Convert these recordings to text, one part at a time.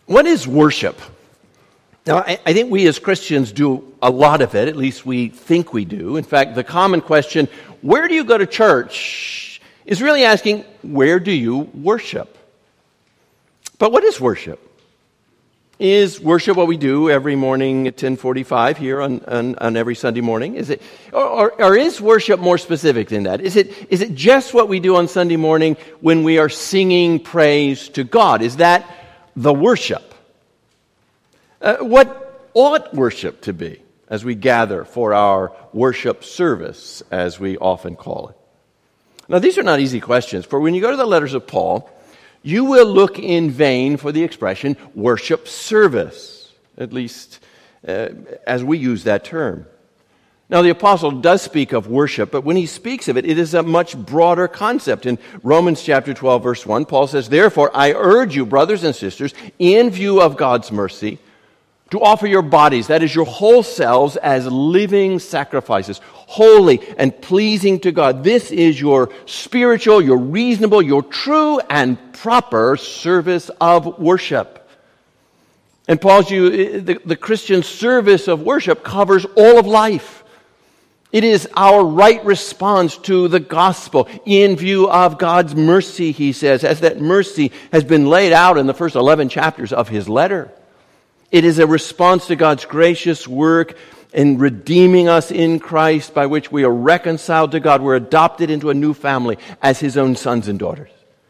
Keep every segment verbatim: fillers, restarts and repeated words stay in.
What is worship? Now, I, I think we as Christians do a lot of it, at least we think we do. In fact, the common question, where do you go to church, is really asking, where do you worship? But what is worship? Is worship what we do every morning at ten forty-five here on, on, on every Sunday morning? Is it, or, or, or is worship more specific than that? Is it, is it just what we do on Sunday morning when we are singing praise to God? Is that the worship? Uh, what ought worship to be as we gather for our worship service, as we often call it? Now, these are not easy questions, for when you go to the letters of Paul, you will look in vain for the expression worship service, at least uh, as we use that term. Now, the apostle does speak of worship, but when he speaks of it, it is a much broader concept. In Romans chapter twelve, verse one, Paul says, "Therefore, I urge you, brothers and sisters, in view of God's mercy, to offer your bodies, that is your whole selves, as living sacrifices, holy and pleasing to God. This is your spiritual, your reasonable, your true and proper service of worship." And Paul's you, the, the Christian service of worship covers all of life. It is our right response to the gospel in view of God's mercy, he says, as that mercy has been laid out in the first eleven chapters of his letter. It is a response to God's gracious work in redeeming us in Christ, by which we are reconciled to God. We're adopted into a new family as his own sons and daughters.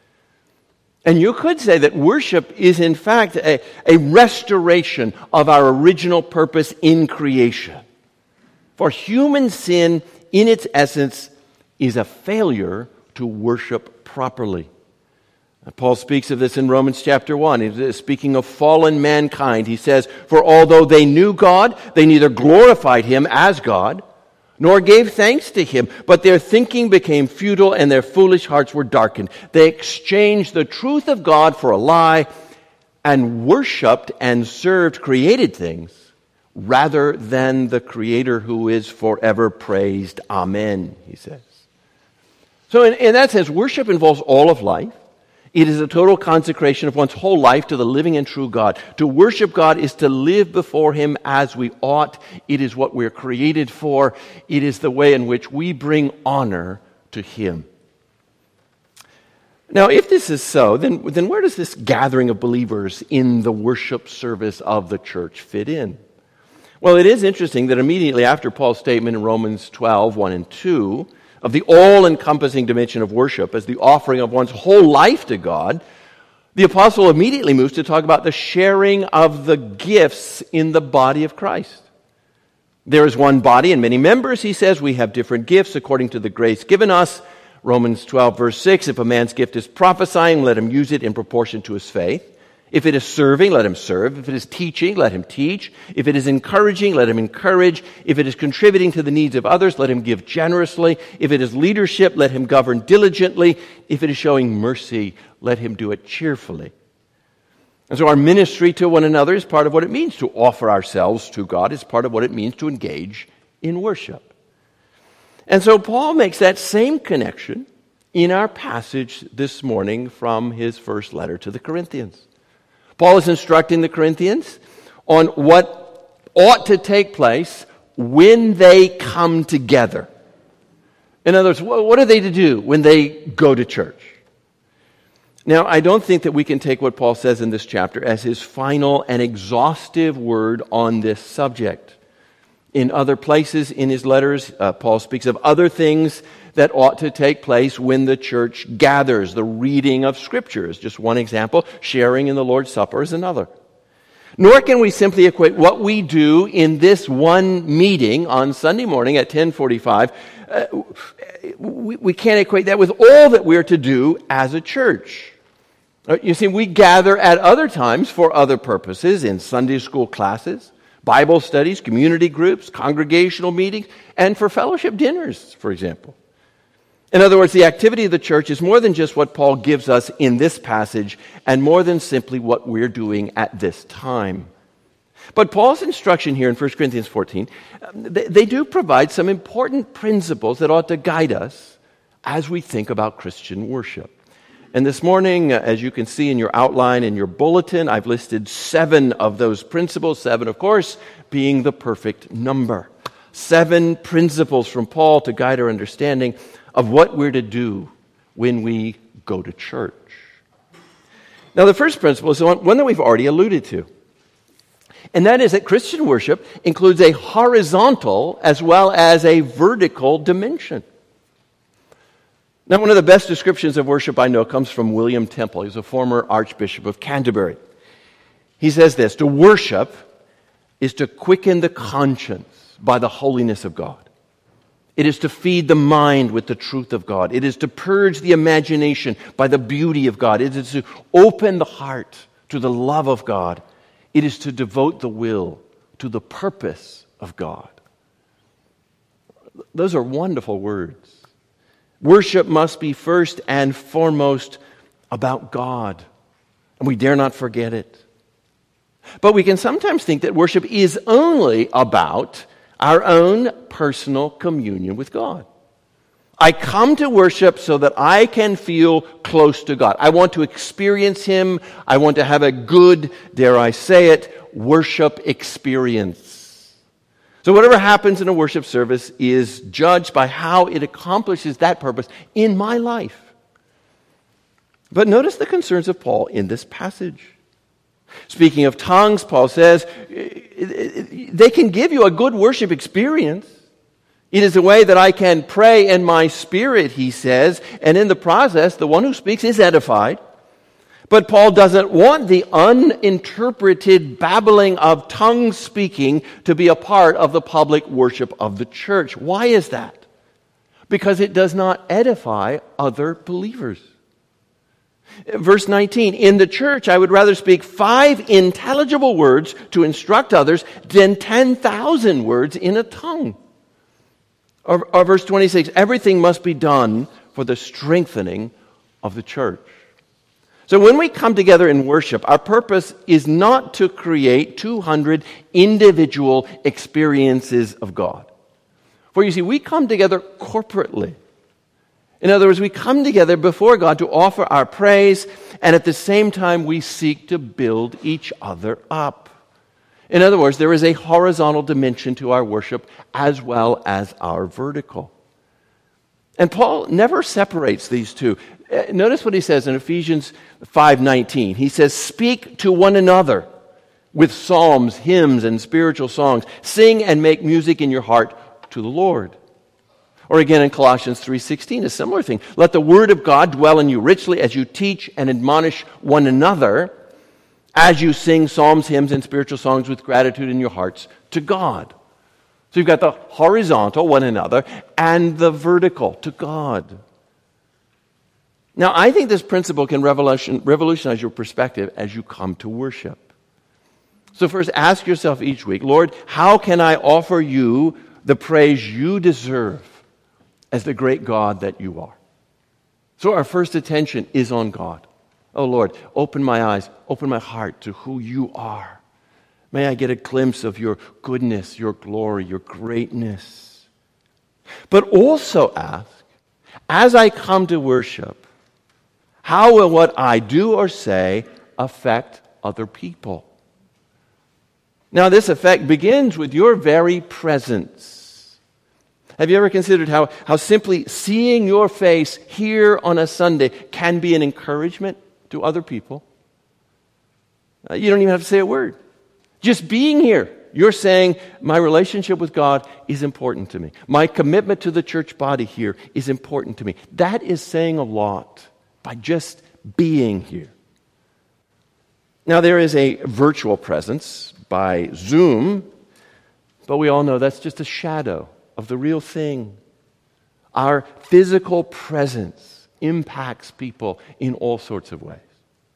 And you could say that worship is in fact a, a restoration of our original purpose in creation. For human sin, in its essence, is a failure to worship properly. Paul speaks of this in Romans chapter one. He's speaking of fallen mankind. He says, "For although they knew God, they neither glorified him as God, nor gave thanks to him, but their thinking became futile and their foolish hearts were darkened. They exchanged the truth of God for a lie and worshipped and served created things rather than the Creator who is forever praised. Amen," he says. So in, in that sense, worship involves all of life. It is a total consecration of one's whole life to the living and true God. To worship God is to live before him as we ought. It is what we're created for. It is the way in which we bring honor to him. Now, if this is so, then, then where does this gathering of believers in the worship service of the church fit in? Well, it is interesting that immediately after Paul's statement in Romans twelve, one and two, of the all-encompassing dimension of worship as the offering of one's whole life to God, the apostle immediately moves to talk about the sharing of the gifts in the body of Christ. There is one body and many members, he says. We have different gifts according to the grace given us. Romans twelve, verse six, "If a man's gift is prophesying, let him use it in proportion to his faith. If it is serving, let him serve. If it is teaching, let him teach. If it is encouraging, let him encourage. If it is contributing to the needs of others, let him give generously. If it is leadership, let him govern diligently. If it is showing mercy, let him do it cheerfully." And so our ministry to one another is part of what it means to offer ourselves to God. It's part of what it means to engage in worship. And so Paul makes that same connection in our passage this morning from his first letter to the Corinthians. Paul is instructing the Corinthians on what ought to take place when they come together. In other words, what are they to do when they go to church? Now, I don't think that we can take what Paul says in this chapter as his final and exhaustive word on this subject. In other places in his letters, uh, Paul speaks of other things that ought to take place when the church gathers. The reading of Scripture is just one example. Sharing in the Lord's Supper is another. Nor can we simply equate what we do in this one meeting on Sunday morning at ten forty-five. Uh, we, we can't equate that with all that we're to do as a church. Uh, you see, we gather at other times for other purposes, in Sunday school classes, Bible studies, community groups, congregational meetings, and for fellowship dinners, for example. In other words, the activity of the church is more than just what Paul gives us in this passage, and more than simply what we're doing at this time. But Paul's instruction here in First Corinthians fourteen, they, they do provide some important principles that ought to guide us as we think about Christian worship. And this morning, uh, as you can see in your outline in your bulletin, I've listed seven of those principles, seven, of course, being the perfect number. Seven principles from Paul to guide our understanding of what we're to do when we go to church. Now, the first principle is one that we've already alluded to, and that is that Christian worship includes a horizontal as well as a vertical dimension. Now, one of the best descriptions of worship I know comes from William Temple. He's a former Archbishop of Canterbury. He says this: to worship is to quicken the conscience by the holiness of God. It is to feed the mind with the truth of God. It is to purge the imagination by the beauty of God. It is to open the heart to the love of God. It is to devote the will to the purpose of God. Those are wonderful words. Worship must be first and foremost about God, and we dare not forget it. But we can sometimes think that worship is only about our own personal communion with God. I come to worship so that I can feel close to God. I want to experience Him. I want to have a good, dare I say it, worship experience. So whatever happens in a worship service is judged by how it accomplishes that purpose in my life. But notice the concerns of Paul in this passage. Speaking of tongues, Paul says, they can give you a good worship experience. It is a way that I can pray in my spirit, he says, and in the process, the one who speaks is edified. But Paul doesn't want the uninterpreted babbling of tongue speaking to be a part of the public worship of the church. Why is that? Because it does not edify other believers. Verse nineteen, in the church I would rather speak five intelligible words to instruct others than ten thousand words in a tongue. Or, or verse twenty-six, everything must be done for the strengthening of the church. So when we come together in worship, our purpose is not to create two hundred individual experiences of God. For you see, we come together corporately. In other words, we come together before God to offer our praise, and at the same time we seek to build each other up. In other words, there is a horizontal dimension to our worship as well as our vertical. And Paul never separates these two. Notice what he says in Ephesians five nineteen. He says, speak to one another with psalms, hymns, and spiritual songs. Sing and make music in your heart to the Lord. Or again in Colossians three sixteen, a similar thing. Let the word of God dwell in you richly as you teach and admonish one another, as you sing psalms, hymns, and spiritual songs with gratitude in your hearts to God. So you've got the horizontal, one another, and the vertical, to God. Now, I think this principle can revolution, revolutionize your perspective as you come to worship. So first, ask yourself each week, Lord, how can I offer you the praise you deserve as the great God that you are? So our first attention is on God. Oh, Lord, open my eyes, open my heart to who you are. May I get a glimpse of your goodness, your glory, your greatness. But also ask, as I come to worship, how will what I do or say affect other people? Now, this effect begins with your very presence. Have you ever considered how, how simply seeing your face here on a Sunday can be an encouragement to other people? Uh, you don't even have to say a word. Just being here, you're saying, my relationship with God is important to me. My commitment to the church body here is important to me. That is saying a lot by just being here. Now, there is a virtual presence by Zoom, but we all know that's just a shadow of the real thing. Our physical presence impacts people in all sorts of ways.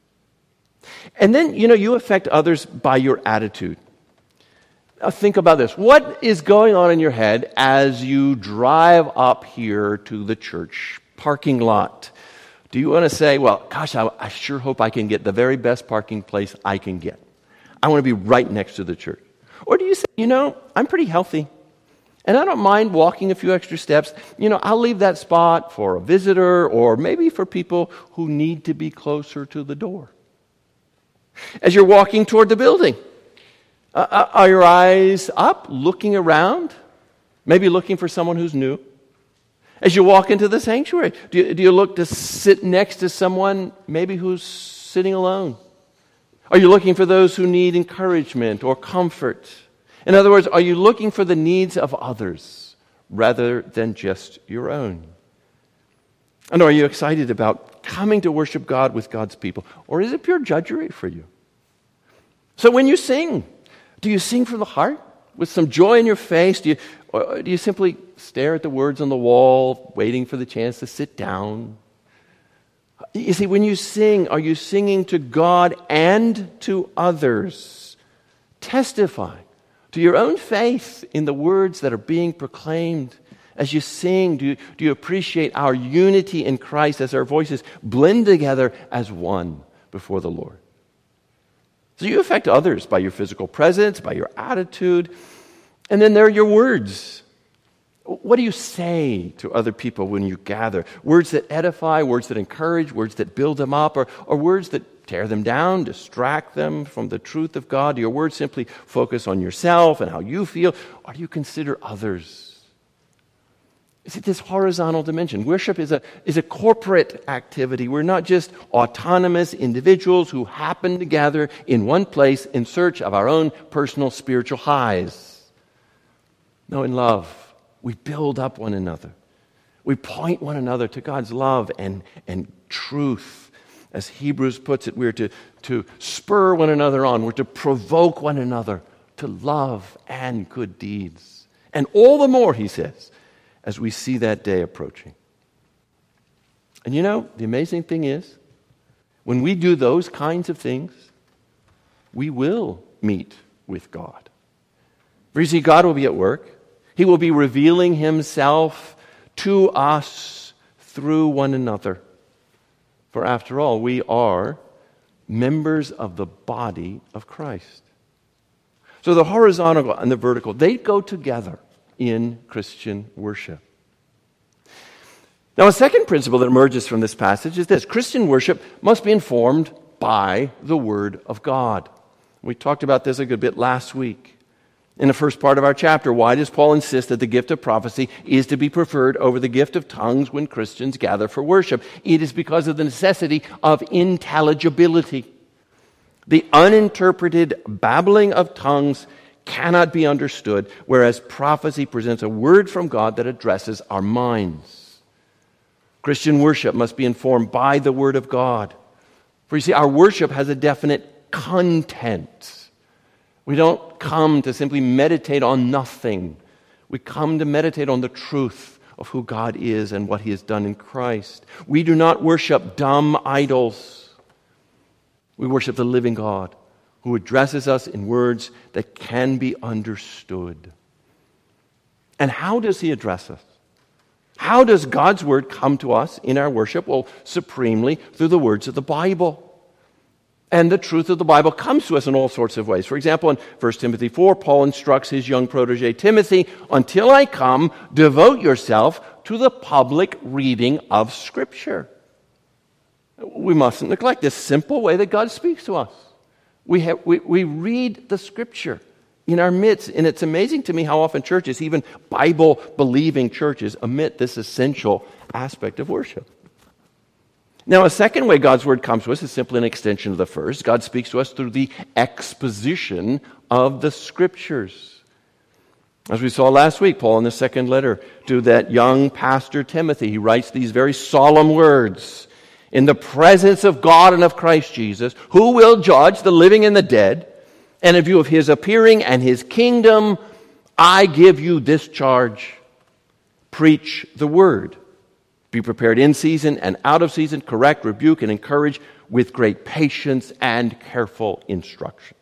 And then, you know, you affect others by your attitude. Now, think about this. What is going on in your head as you drive up here to the church parking lot? Do you want to say, well, gosh, I, I sure hope I can get the very best parking place I can get. I want to be right next to the church. Or do you say, you know, I'm pretty healthy, And I don't mind walking a few extra steps. You know, I'll leave that spot for a visitor or maybe for people who need to be closer to the door. As you're walking toward the building, uh, are your eyes up, looking around? Maybe looking for someone who's new? As you walk into the sanctuary, do you, do you look to sit next to someone maybe who's sitting alone? Are you looking for those who need encouragement or comfort? In other words, are you looking for the needs of others rather than just your own? And are you excited about coming to worship God with God's people? Or is it pure judgery for you? So when you sing, do you sing from the heart with some joy in your face? Do you, or do you simply stare at the words on the wall, waiting for the chance to sit down? You see, when you sing, are you singing to God and to others, testifying to your own faith in the words that are being proclaimed? As you sing, do you, do you appreciate our unity in Christ as our voices blend together as one before the Lord? So you affect others by your physical presence, by your attitude, and then there are your words. What do you say to other people when you gather? Words that edify, words that encourage, words that build them up, or, or words that tear them down, distract them from the truth of God? Do your words simply focus on yourself and how you feel, or do you consider others? Is it this horizontal dimension? Worship is a, is a corporate activity. We're not just autonomous individuals who happen to gather in one place in search of our own personal spiritual highs. No, in love, we build up one another. We point one another to God's love and, and truth. As Hebrews puts it, we're to, to spur one another on. We're to provoke one another to love and good deeds. And all the more, he says, as we see that day approaching. And you know, the amazing thing is, when we do those kinds of things, we will meet with God. For you see, God will be at work. He will be revealing himself to us through one another. For after all, we are members of the body of Christ. So the horizontal and the vertical, they go together in Christian worship. Now, a second principle that emerges from this passage is this: Christian worship must be informed by the Word of God. We talked about this a good bit last week. In the first part of our chapter, why does Paul insist that the gift of prophecy is to be preferred over the gift of tongues when Christians gather for worship? It is because of the necessity of intelligibility. The uninterpreted babbling of tongues cannot be understood, whereas prophecy presents a word from God that addresses our minds. Christian worship must be informed by the Word of God. For you see, our worship has a definite content. We don't come to simply meditate on nothing. We come to meditate on the truth of who God is and what He has done in Christ. We do not worship dumb idols. We worship the living God who addresses us in words that can be understood. And how does He address us? How does God's Word come to us in our worship? Well, supremely through the words of the Bible. And the truth of the Bible comes to us in all sorts of ways. For example, in First Timothy four, Paul instructs his young protege Timothy, "Until I come, devote yourself to the public reading of Scripture." We mustn't neglect this simple way that God speaks to us. We, have, we, we read the Scripture in our midst, and it's amazing to me how often churches, even Bible-believing churches, omit this essential aspect of worship. Now, a second way God's Word comes to us is simply an extension of the first. God speaks to us through the exposition of the Scriptures. As we saw last week, Paul in the second letter to that young pastor Timothy, he writes these very solemn words: "In the presence of God and of Christ Jesus, who will judge the living and the dead, and in view of His appearing and His kingdom, I give you this charge: preach the Word. Be prepared in season and out of season, correct, rebuke, and encourage with great patience and careful instruction."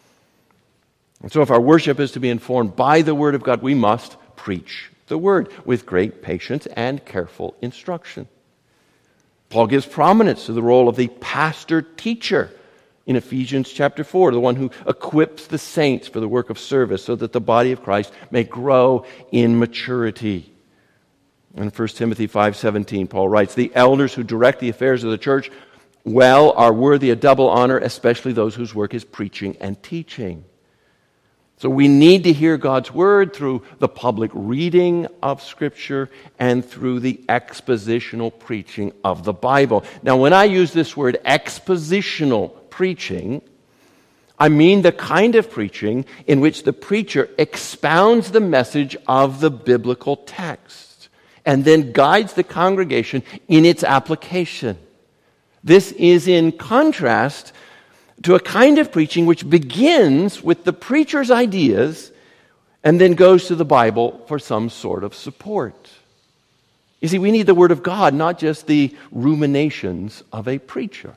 And so if our worship is to be informed by the Word of God, we must preach the Word with great patience and careful instruction. Paul gives prominence to the role of the pastor-teacher in Ephesians chapter four, the one who equips the saints for the work of service so that the body of Christ may grow in maturity. In First Timothy five seventeen, Paul writes, "The elders who direct the affairs of the church well are worthy of double honor, especially those whose work is preaching and teaching." So we need to hear God's word through the public reading of Scripture and through the expositional preaching of the Bible. Now, when I use this word expositional preaching, I mean the kind of preaching in which the preacher expounds the message of the biblical text and then guides the congregation in its application. This is in contrast to a kind of preaching which begins with the preacher's ideas and then goes to the Bible for some sort of support. You see, we need the Word of God, not just the ruminations of a preacher.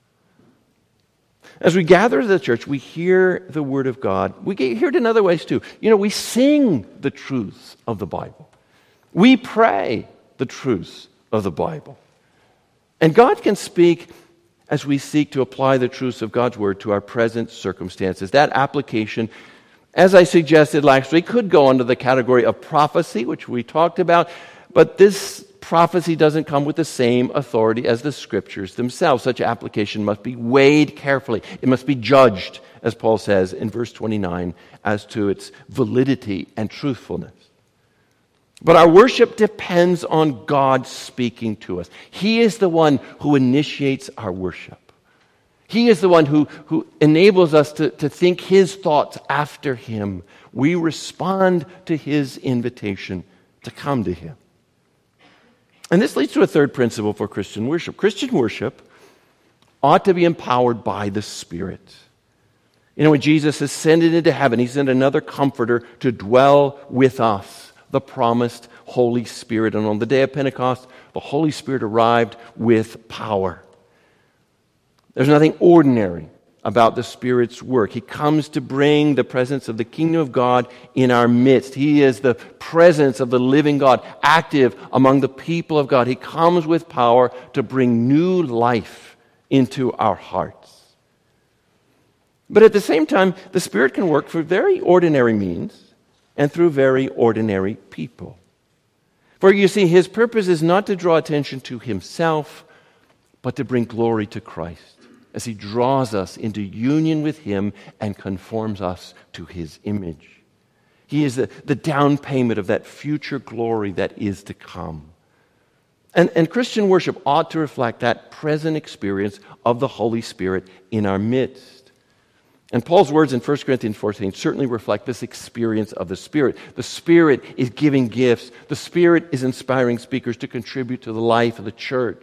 As we gather to the church, we hear the Word of God. We hear it in other ways too. You know, we sing the truths of the Bible. We pray the truths of the Bible. And God can speak as we seek to apply the truths of God's Word to our present circumstances. That application, as I suggested last week, could go under the category of prophecy, which we talked about, but this prophecy doesn't come with the same authority as the Scriptures themselves. Such application must be weighed carefully. It must be judged, as Paul says in verse twenty-nine, as to its validity and truthfulness. But our worship depends on God speaking to us. He is the one who initiates our worship. He is the one who, who enables us to, to think His thoughts after Him. We respond to His invitation to come to Him. And this leads to a third principle for Christian worship. Christian worship ought to be empowered by the Spirit. You know, when Jesus ascended into heaven, He sent another comforter to dwell with us, the promised Holy Spirit. And on the day of Pentecost, the Holy Spirit arrived with power. There's nothing ordinary about the Spirit's work. He comes to bring the presence of the kingdom of God in our midst. He is the presence of the living God, active among the people of God. He comes with power to bring new life into our hearts. But at the same time, the Spirit can work for very ordinary means and through very ordinary people. For you see, His purpose is not to draw attention to Himself, but to bring glory to Christ as He draws us into union with Him and conforms us to His image. He is the, the down payment of that future glory that is to come. And, and Christian worship ought to reflect that present experience of the Holy Spirit in our midst. And Paul's words in First Corinthians fourteen certainly reflect this experience of the Spirit. The Spirit is giving gifts. The Spirit is inspiring speakers to contribute to the life of the church.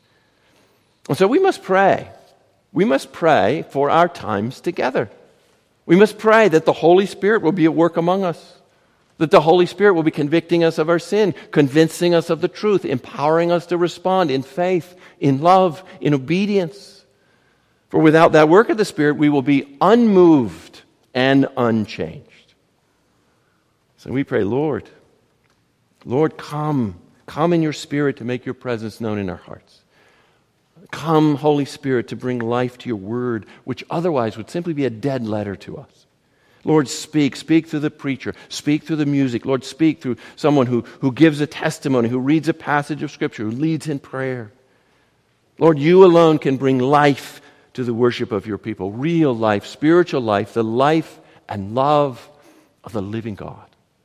And so we must pray. We must pray for our times together. We must pray that the Holy Spirit will be at work among us, that the Holy Spirit will be convicting us of our sin, convincing us of the truth, empowering us to respond in faith, in love, in obedience. For without that work of the Spirit, we will be unmoved and unchanged. So we pray, Lord, Lord, come. Come in your Spirit to make your presence known in our hearts. Come, Holy Spirit, to bring life to your word, which otherwise would simply be a dead letter to us. Lord, speak. Speak through the preacher. Speak through the music. Lord, speak through someone who, who gives a testimony, who reads a passage of Scripture, who leads in prayer. Lord, you alone can bring life to the worship of your people. Real life, spiritual life, the life and love of the living God.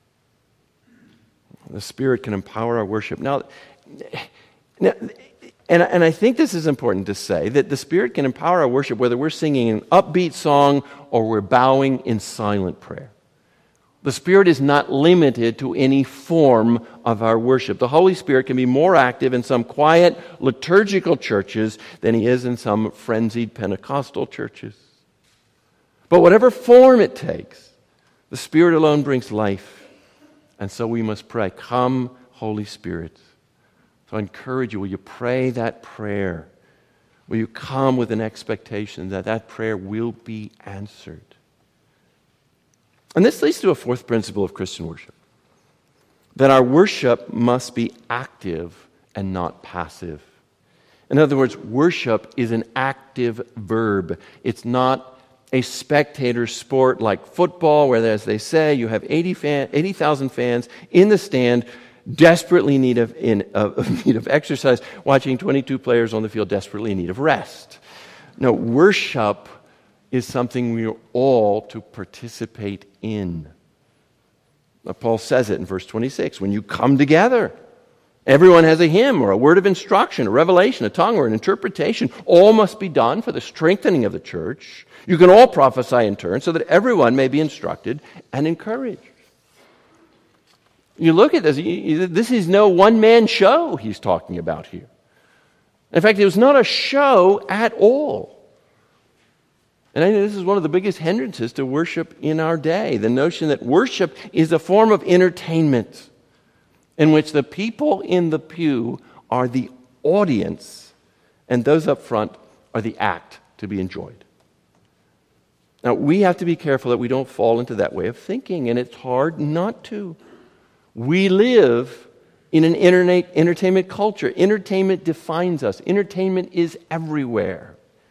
The Spirit can empower our worship. Now, now and, and I think this is important to say, that the Spirit can empower our worship whether we're singing an upbeat song or we're bowing in silent prayer. The Spirit is not limited to any form of our worship. The Holy Spirit can be more active in some quiet liturgical churches than He is in some frenzied Pentecostal churches. But whatever form it takes, the Spirit alone brings life. And so we must pray, come, Holy Spirit. So I encourage you, will you pray that prayer? Will you come with an expectation that that prayer will be answered? And this leads to a fourth principle of Christian worship, that our worship must be active and not passive. In other words, worship is an active verb. It's not a spectator sport like football, where, as they say, you have eighty thousand fans in the stand, desperately in need of, in, uh, need of exercise, watching twenty-two players on the field desperately in need of rest. No, worship is something we are all to participate in. Now, Paul says it in verse twenty-six, when you come together, everyone has a hymn or a word of instruction, a revelation, a tongue, or an interpretation. All must be done for the strengthening of the church. You can all prophesy in turn so that everyone may be instructed and encouraged. You look at this, this is no one-man show he's talking about here. In fact, it was not a show at all. And I know this is one of the biggest hindrances to worship in our day, the notion that worship is a form of entertainment in which the people in the pew are the audience and those up front are the act to be enjoyed. Now, we have to be careful that we don't fall into that way of thinking, and it's hard not to. We live in an internet, entertainment culture. Entertainment defines us. Entertainment is everywhere.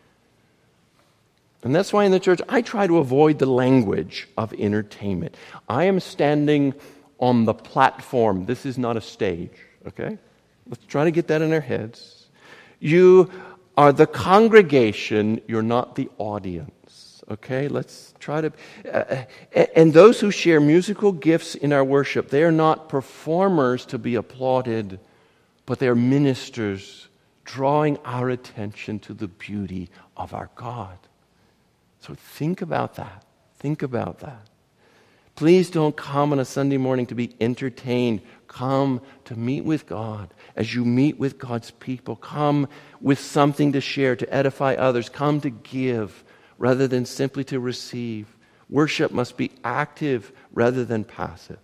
And that's why in the church, I try to avoid the language of entertainment. I am standing on the platform. This is not a stage, okay? Let's try to get that in our heads. You are the congregation. You're not the audience, okay? Let's try to... Uh, and those who share musical gifts in our worship, they are not performers to be applauded, but they are ministers drawing our attention to the beauty of our God. So think about that. Think about that. Please don't come on a Sunday morning to be entertained. Come to meet with God. As you meet with God's people, come with something to share, to edify others. Come to give rather than simply to receive. Worship must be active rather than passive.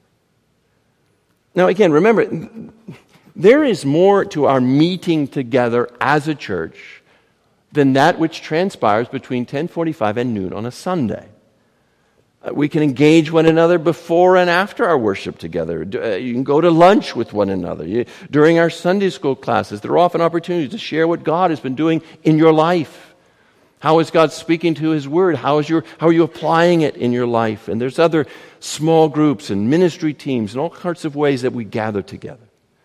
Now again, remember, there is more to our meeting together as a church than that which transpires between ten forty-five and noon on a Sunday. Uh, we can engage one another before and after our worship together. D- uh, you can go to lunch with one another. You, during our Sunday school classes, there are often opportunities to share what God has been doing in your life. How is God speaking to His Word? How is your, how are you applying it in your life? And there's other small groups and ministry teams and all sorts of ways that we gather together.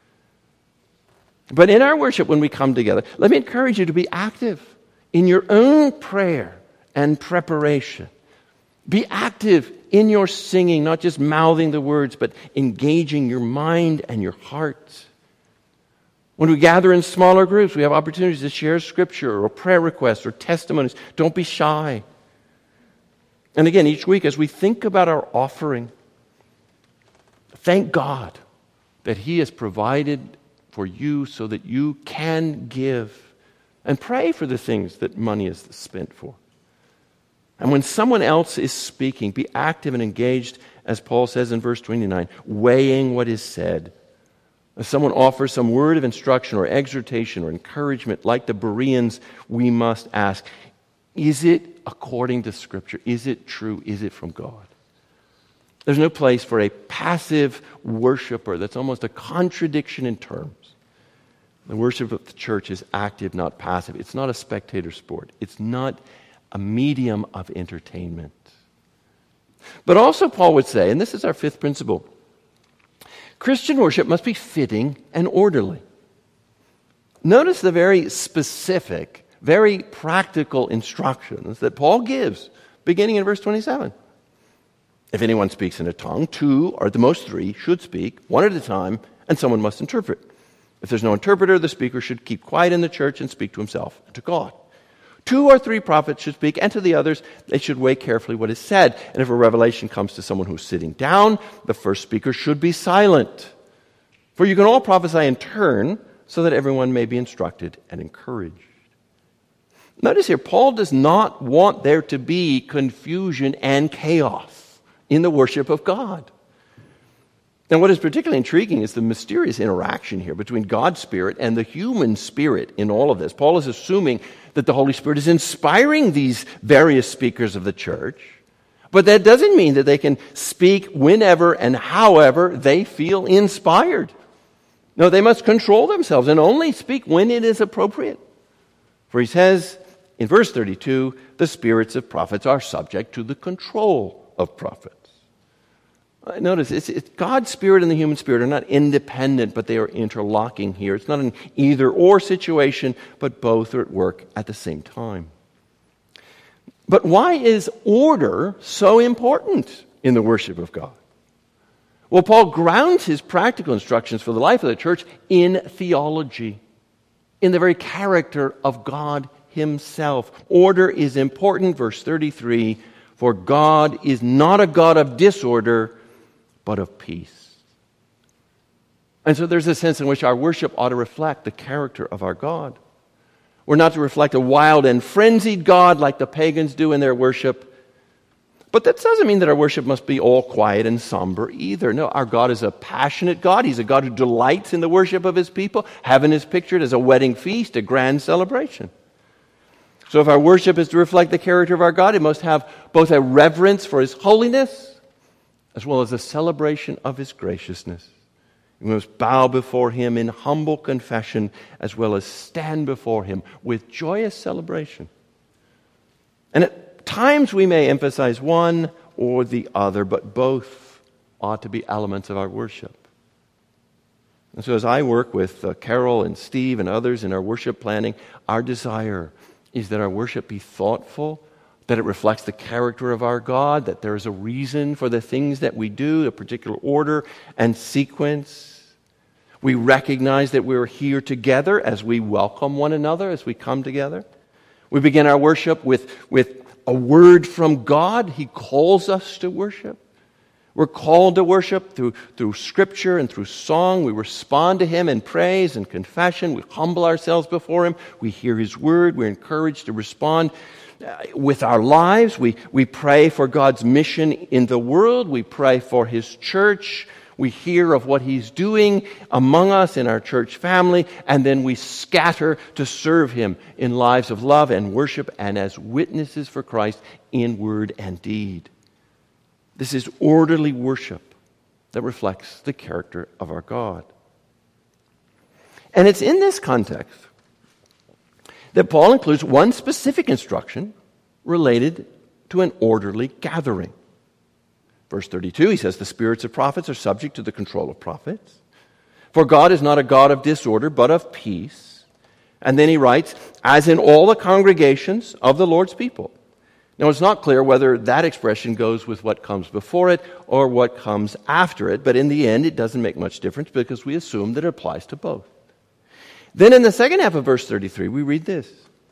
But in our worship, when we come together, let me encourage you to be active in your own prayer and preparation. Be active in your singing, not just mouthing the words, but engaging your mind and your heart. When we gather in smaller groups, we have opportunities to share scripture or prayer requests or testimonies. Don't be shy. And again, each week as we think about our offering, thank God that He has provided for you so that you can give. And pray for the things that money is spent for. And when someone else is speaking, be active and engaged, as Paul says in verse twenty-nine, weighing what is said. If someone offers some word of instruction or exhortation or encouragement, like the Bereans, we must ask, is it according to Scripture? Is it true? Is it from God? There's no place for a passive worshiper. That's almost a contradiction in terms. The worship of the church is active, not passive. It's not a spectator sport. It's not a medium of entertainment. But also Paul would say, and this is our fifth principle, Christian worship must be fitting and orderly. Notice the very specific, very practical instructions that Paul gives, beginning in verse twenty-seven. If anyone speaks in a tongue, two or at the most three should speak, one at a time, and someone must interpret. If there's no interpreter, the speaker should keep quiet in the church and speak to himself and to God. Two or three prophets should speak, and to the others, they should weigh carefully what is said. And if a revelation comes to someone who's sitting down, the first speaker should be silent. For you can all prophesy in turn, so that everyone may be instructed and encouraged. Notice here, Paul does not want there to be confusion and chaos in the worship of God. And what is particularly intriguing is the mysterious interaction here between God's Spirit and the human spirit in all of this. Paul is assuming that the Holy Spirit is inspiring these various speakers of the church, but that doesn't mean that they can speak whenever and however they feel inspired. No, they must control themselves and only speak when it is appropriate. For he says in verse thirty-two, the spirits of prophets are subject to the control of prophets. Notice, it's, it's God's spirit and the human spirit are not independent, but they are interlocking here. It's not an either-or situation, but both are at work at the same time. But why is order so important in the worship of God? Well, Paul grounds his practical instructions for the life of the church in theology, in the very character of God himself. Order is important, verse thirty-three, for God is not a God of disorder, but of peace. And so there's a sense in which our worship ought to reflect the character of our God. We're not to reflect a wild and frenzied God like the pagans do in their worship. But that doesn't mean that our worship must be all quiet and somber either. No, our God is a passionate God. He's a God who delights in the worship of his people. Heaven is pictured as a wedding feast, a grand celebration. So if our worship is to reflect the character of our God, it must have both a reverence for his holiness as well as a celebration of his graciousness. We must bow before him in humble confession as well as stand before him with joyous celebration. And at times we may emphasize one or the other, but both ought to be elements of our worship. And so as I work with uh, Carol and Steve and others in our worship planning, our desire is that our worship be thoughtful, that it reflects the character of our God, that there is a reason for the things that we do, a particular order and sequence. We recognize that we're here together as we welcome one another, as we come together. We begin our worship with, with a word from God. He calls us to worship. We're called to worship through, through Scripture and through song. We respond to him in praise and confession. We humble ourselves before him. We hear his word. We're encouraged to respond with our lives. We, we pray for God's mission in the world. We pray for his church. We hear of what he's doing among us in our church family, and then we scatter to serve him in lives of love and worship and as witnesses for Christ in word and deed. This is orderly worship that reflects the character of our God. And it's in this context that Paul includes one specific instruction related to an orderly gathering. Verse thirty-two, he says, the spirits of prophets are subject to the control of prophets. For God is not a God of disorder, but of peace. And then he writes, as in all the congregations of the Lord's people. Now, it's not clear whether that expression goes with what comes before it or what comes after it, but in the end, it doesn't make much difference because we assume that it applies to both. Then in the second half of verse thirty-three, we read this.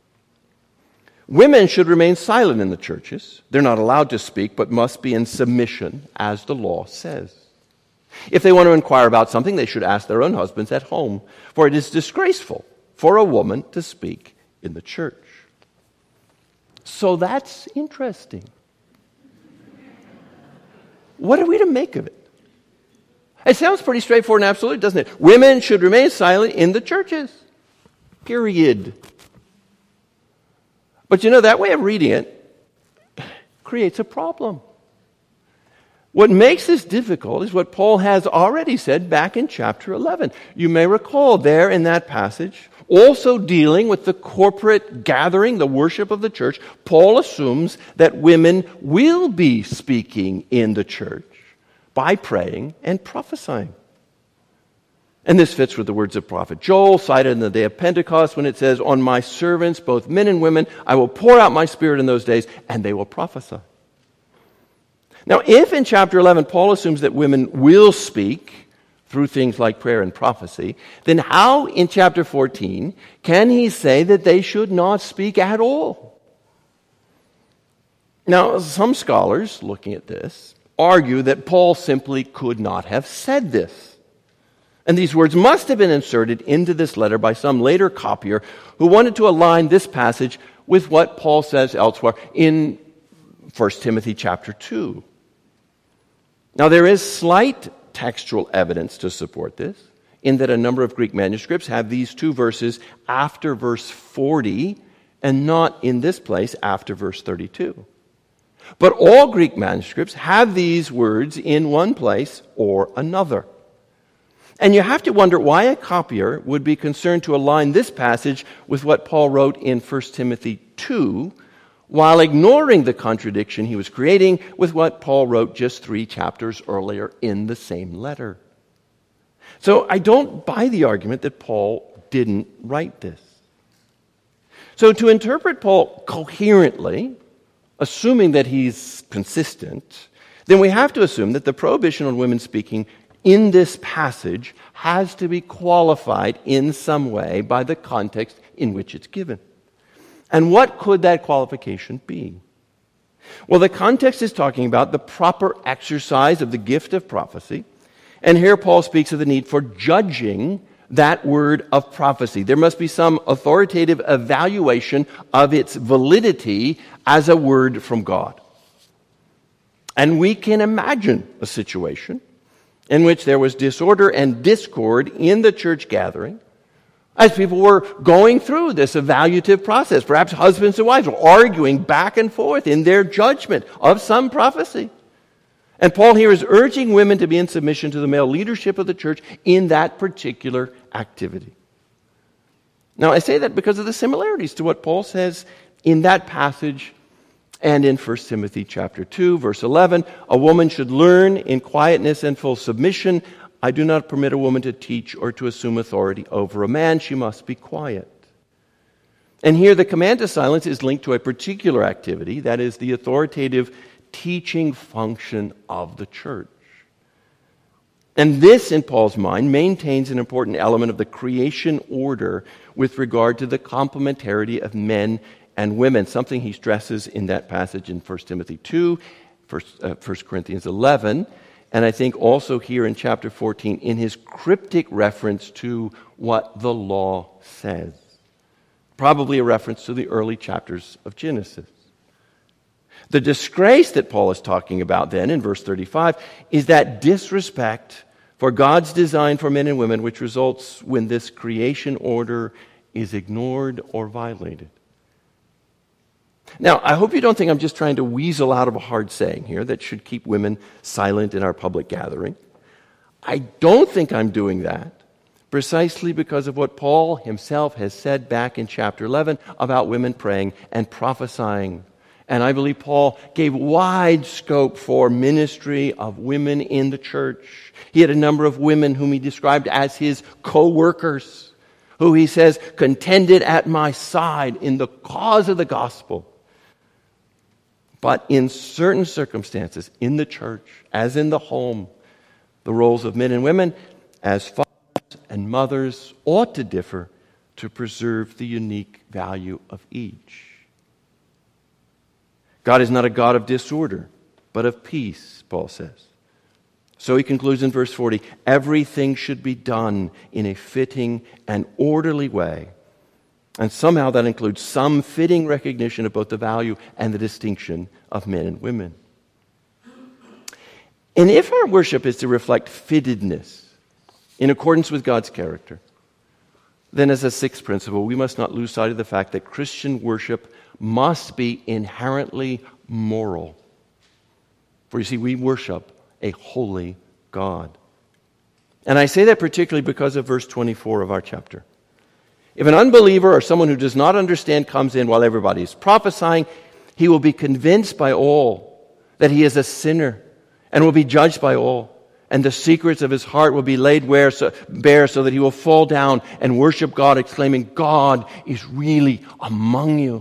Women should remain silent in the churches. They're not allowed to speak, but must be in submission, as the law says. If they want to inquire about something, they should ask their own husbands at home, for it is disgraceful for a woman to speak in the church. So that's interesting. What are we to make of it? It sounds pretty straightforward and absolute, doesn't it? Women should remain silent in the churches. Period. But you know, that way of reading it creates a problem. What makes this difficult is what Paul has already said back in chapter eleven. You may recall there in that passage, also dealing with the corporate gathering, the worship of the church, Paul assumes that women will be speaking in the church by praying and prophesying. And this fits with the words of prophet Joel, cited in the day of Pentecost, when it says, on my servants, both men and women, I will pour out my spirit in those days, and they will prophesy. Now, if in chapter eleven, Paul assumes that women will speak through things like prayer and prophecy, then how in chapter fourteen can he say that they should not speak at all? Now, some scholars, looking at this, argue that Paul simply could not have said this. And these words must have been inserted into this letter by some later copier who wanted to align this passage with what Paul says elsewhere in First Timothy chapter two. Now, there is slight textual evidence to support this, in that a number of Greek manuscripts have these two verses after verse forty and not in this place after verse thirty-two. But all Greek manuscripts have these words in one place or another. And you have to wonder why a copier would be concerned to align this passage with what Paul wrote in First Timothy two, while ignoring the contradiction he was creating with what Paul wrote just three chapters earlier in the same letter. So I don't buy the argument that Paul didn't write this. So to interpret Paul coherently, assuming that he's consistent, then we have to assume that the prohibition on women speaking in this passage has to be qualified in some way by the context in which it's given. And what could that qualification be? Well, the context is talking about the proper exercise of the gift of prophecy. And here Paul speaks of the need for judging that word of prophecy. There must be some authoritative evaluation of its validity as a word from God. And we can imagine a situation in which there was disorder and discord in the church gathering as people were going through this evaluative process. Perhaps husbands and wives were arguing back and forth in their judgment of some prophecy. And Paul here is urging women to be in submission to the male leadership of the church in that particular activity. Now, I say that because of the similarities to what Paul says in that passage and in First Timothy chapter two, verse eleven. A woman should learn in quietness and full submission. I do not permit a woman to teach or to assume authority over a man. She must be quiet. And here the command to silence is linked to a particular activity, that is the authoritative teaching function of the church. And this, in Paul's mind, maintains an important element of the creation order with regard to the complementarity of men and women, something he stresses in that passage in First Timothy two, First Corinthians eleven, and I think also here in chapter fourteen in his cryptic reference to what the law says. Probably a reference to the early chapters of Genesis. The disgrace that Paul is talking about then in verse thirty-five is that disrespect for God's design for men and women which results when this creation order is ignored or violated. Now, I hope you don't think I'm just trying to weasel out of a hard saying here that should keep women silent in our public gathering. I don't think I'm doing that precisely because of what Paul himself has said back in chapter eleven about women praying and prophesying. And I believe Paul gave wide scope for ministry of women in the church. He had a number of women whom he described as his co-workers, who he says contended at my side in the cause of the gospel. But in certain circumstances, in the church, as in the home, the roles of men and women as fathers and mothers ought to differ to preserve the unique value of each. God is not a God of disorder, but of peace, Paul says. So he concludes in verse forty, everything should be done in a fitting and orderly way. And somehow that includes some fitting recognition of both the value and the distinction of men and women. And if our worship is to reflect fittedness in accordance with God's character, then as a sixth principle, we must not lose sight of the fact that Christian worship must be inherently moral. For you see, we worship a holy God. And I say that particularly because of verse twenty-four of our chapter. If an unbeliever or someone who does not understand comes in while everybody is prophesying, he will be convinced by all that he is a sinner and will be judged by all. And the secrets of his heart will be laid bare so, bare so that he will fall down and worship God, exclaiming, God is really among you.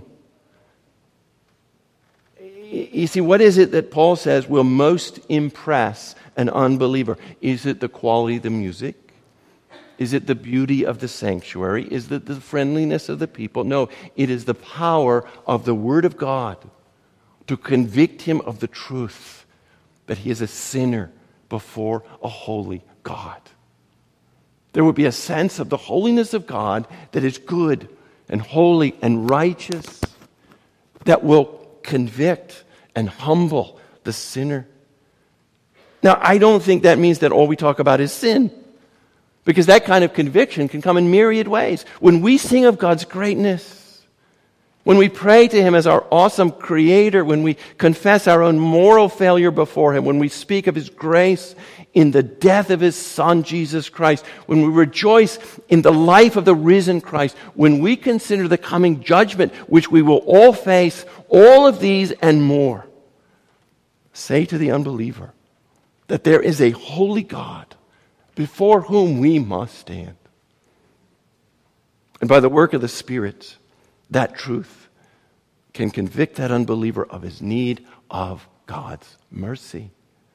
You see, what is it that Paul says will most impress an unbeliever? Is it the quality of the music? Is it the beauty of the sanctuary? Is it the friendliness of the people? No, it is the power of the Word of God to convict him of the truth that he is a sinner before a holy God. There will be a sense of the holiness of God that is good and holy and righteous, that will convict and humble the sinner. Now, I don't think that means that all we talk about is sin, because that kind of conviction can come in myriad ways. When we sing of God's greatness When we pray to Him as our awesome Creator, when we confess our own moral failure before Him, when we speak of His grace in the death of His Son, Jesus Christ, when we rejoice in the life of the risen Christ, when we consider the coming judgment which we will all face, all of these and more, say to the unbeliever that there is a holy God before whom we must stand. And by the work of the Spirit, that truth can convict that unbeliever of his need of God's mercy.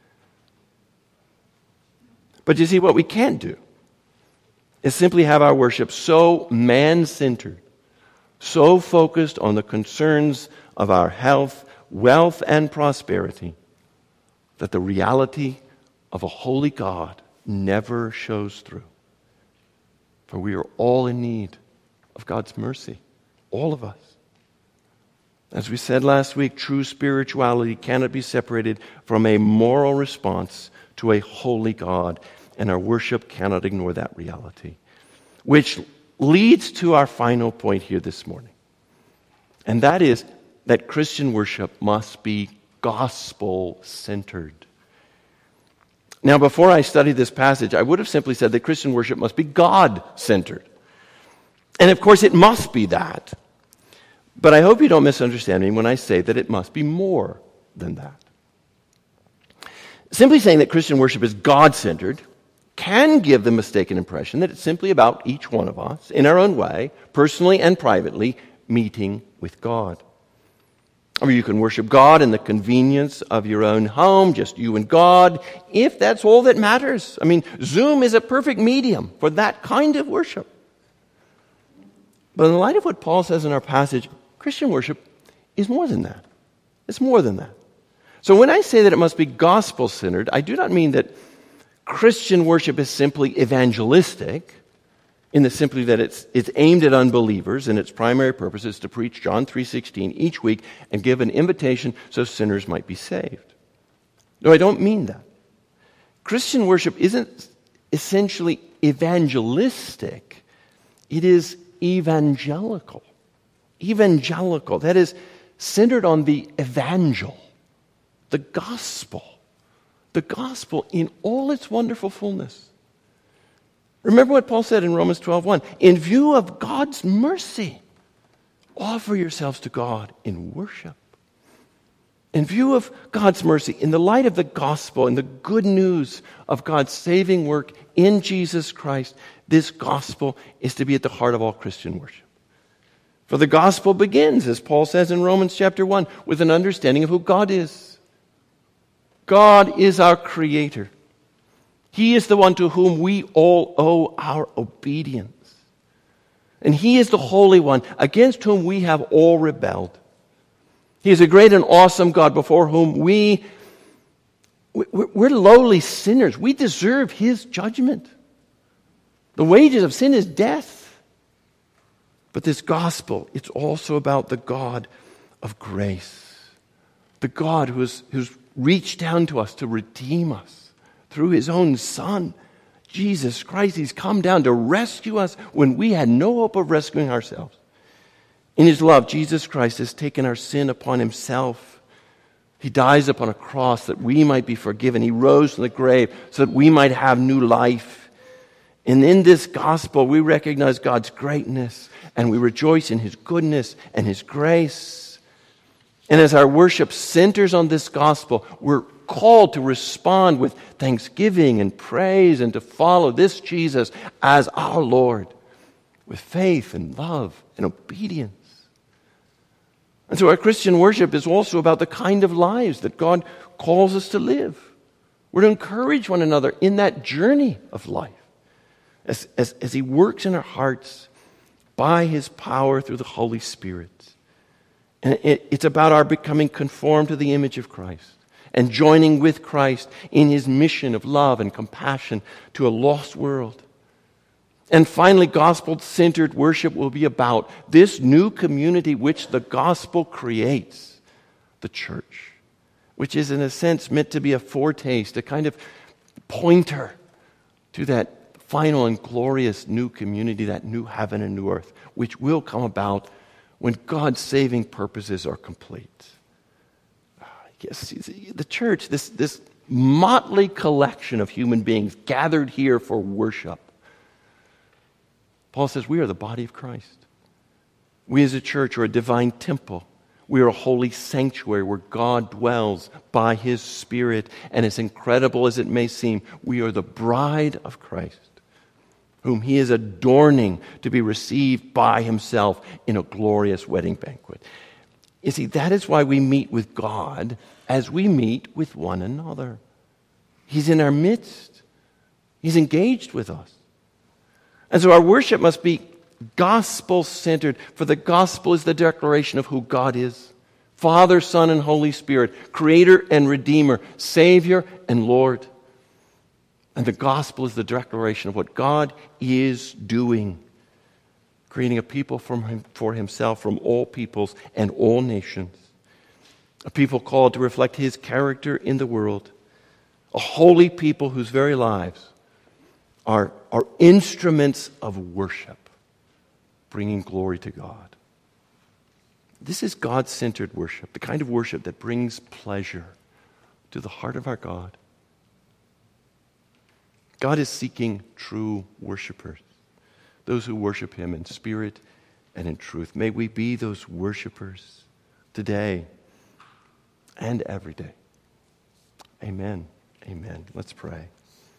But you see, what we can't do is simply have our worship so man-centered, so focused on the concerns of our health, wealth, and prosperity, that the reality of a holy God never shows through. For we are all in need of God's mercy. All of us. As we said last week, true spirituality cannot be separated from a moral response to a holy God, and our worship cannot ignore that reality. Which leads to our final point here this morning. And that is that Christian worship must be gospel-centered. Now, before I studied this passage, I would have simply said that Christian worship must be God-centered. And of course, it must be that. But I hope you don't misunderstand me when I say that it must be more than that. Simply saying that Christian worship is God-centered can give the mistaken impression that it's simply about each one of us, in our own way, personally and privately, meeting with God. Or you can worship God in the convenience of your own home, just you and God, if that's all that matters. I mean, Zoom is a perfect medium for that kind of worship. But in the light of what Paul says in our passage, Christian worship is more than that. It's more than that. So when I say that it must be gospel-centered, I do not mean that Christian worship is simply evangelistic, in the simply that it's it's aimed at unbelievers, and its primary purpose is to preach John three sixteen each week and give an invitation so sinners might be saved. No, I don't mean that. Christian worship isn't essentially evangelistic. It is evangelical. Evangelical. That is centered on the evangel, the gospel. The gospel in all its wonderful fullness. Remember what Paul said in Romans twelve one. In view of God's mercy, offer yourselves to God in worship. In view of God's mercy, in the light of the gospel and the good news of God's saving work in Jesus Christ, this gospel is to be at the heart of all Christian worship. For the gospel begins, as Paul says in Romans chapter one, with an understanding of who God is. God is our Creator. He is the one to whom we all owe our obedience. And He is the Holy One against whom we have all rebelled. He is a great and awesome God before whom we, we're lowly sinners. We deserve His judgment. The wages of sin is death. But this gospel, it's also about the God of grace. The God who is, who's reached down to us to redeem us through His own Son, Jesus Christ. He's come down to rescue us when we had no hope of rescuing ourselves. In His love, Jesus Christ has taken our sin upon Himself. He dies upon a cross that we might be forgiven. He rose from the grave so that we might have new life. And in this gospel, we recognize God's greatness and we rejoice in His goodness and His grace. And as our worship centers on this gospel, we're called to respond with thanksgiving and praise and to follow this Jesus as our Lord with faith and love and obedience. And so our Christian worship is also about the kind of lives that God calls us to live. We're to encourage one another in that journey of life as, as, as He works in our hearts by His power through the Holy Spirit. And it, it's about our becoming conformed to the image of Christ and joining with Christ in His mission of love and compassion to a lost world. And finally, gospel-centered worship will be about this new community which the gospel creates, the church, which is in a sense meant to be a foretaste, a kind of pointer to that final and glorious new community, that new heaven and new earth, which will come about when God's saving purposes are complete. Yes, the church, this, this motley collection of human beings gathered here for worship. Paul says we are the body of Christ. We as a church are a divine temple. We are a holy sanctuary where God dwells by His Spirit. And as incredible as it may seem, we are the bride of Christ, whom He is adorning to be received by Himself in a glorious wedding banquet. You see, that is why we meet with God as we meet with one another. He's in our midst. He's engaged with us. And so our worship must be gospel-centered, for the gospel is the declaration of who God is. Father, Son, and Holy Spirit, Creator and Redeemer, Savior and Lord. And the gospel is the declaration of what God is doing, creating a people from him, for Himself from all peoples and all nations. A people called to reflect His character in the world. A holy people whose very lives are, are instruments of worship, bringing glory to God. This is God-centered worship, the kind of worship that brings pleasure to the heart of our God. God is seeking true worshipers, those who worship Him in spirit and in truth. May we be those worshipers today and every day. Amen. Amen. Let's pray.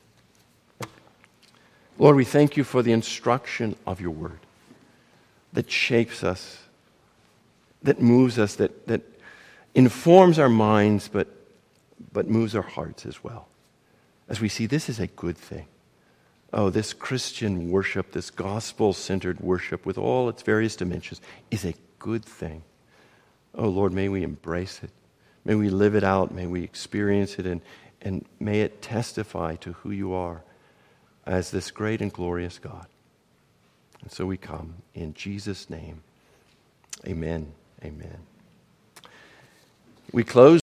Lord, we thank You for the instruction of Your word that shapes us, that moves us, that, that informs our minds, but, but moves our hearts as well. As we see, this is a good thing. Oh, this Christian worship, this gospel-centered worship with all its various dimensions is a good thing. Oh, Lord, may we embrace it. May we live it out. May we experience it, and, and may it testify to who You are as this great and glorious God. And so we come in Jesus' name. Amen. Amen. We close